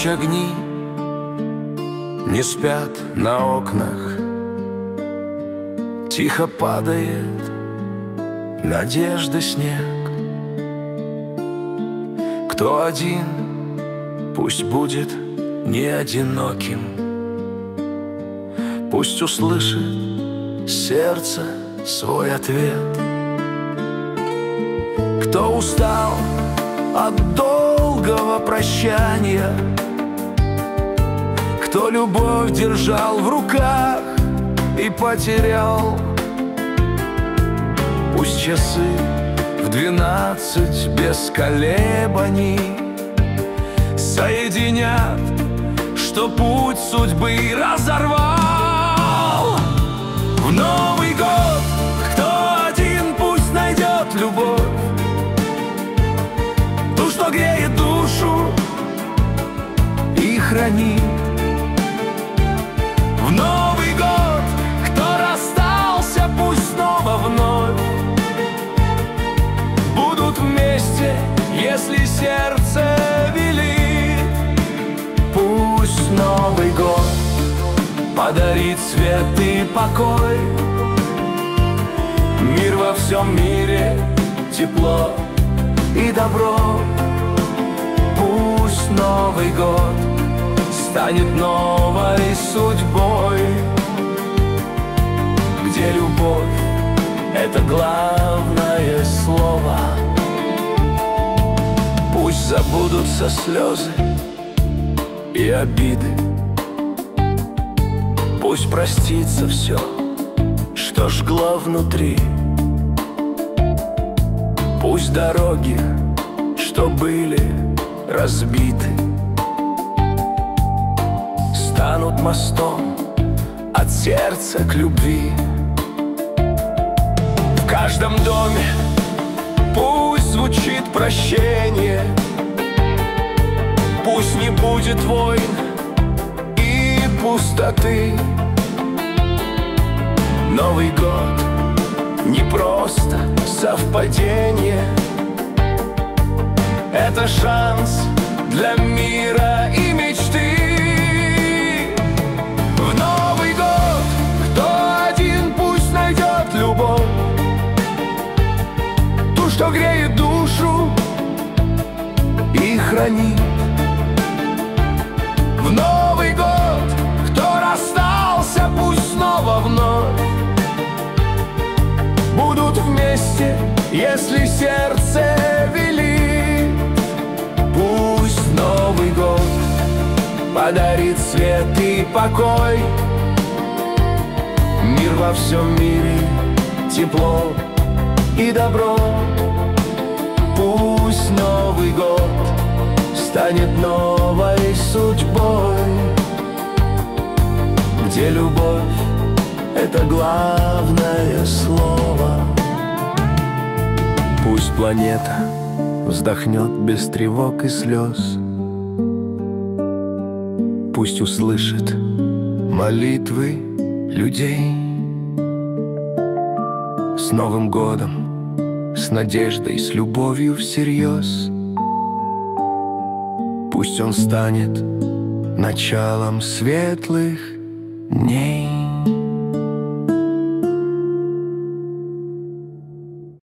Ночь огни не спят на окнах, тихо падает надежды снег. Кто один, пусть будет не одиноким, пусть услышит сердце свой ответ. Кто устал от долгого прощания, кто любовь держал в руках и потерял, пусть часы в 12 без колебаний соединят, что путь судьбы разорвал. В Новый год кто один пусть найдет любовь, ту, что греет душу и хранит. В Новый год кто расстался, пусть снова вновь будут вместе, если сердце велит. Пусть Новый год подарит свет и покой, мир во всем мире, тепло и добро. Пусть Новый год станет новой судьбой, где любовь — это главное слово. Пусть забудутся слезы и обиды, пусть простится все, что жгло внутри. Пусть дороги, что были разбиты, станут мостом от сердца к любви. В каждом доме пусть звучит прощение, пусть не будет войн и пустоты. Новый год не просто совпадение, это шанс для мира и мечты. В Новый год кто один пусть найдет любовь, ту, что греет душу и хранит. В Новый год кто расстался, пусть снова вновь будут вместе, если сердце велит. Пусть Новый год подарит свет и покой, мир во всем мире, тепло и добро. Пусть Новый год станет новой судьбой, где любовь — это главное слово. Пусть планета вздохнет без тревог и слез, пусть услышит молитвы людей. С Новым годом, с надеждой, с любовью всерьез. Пусть он станет началом светлых дней.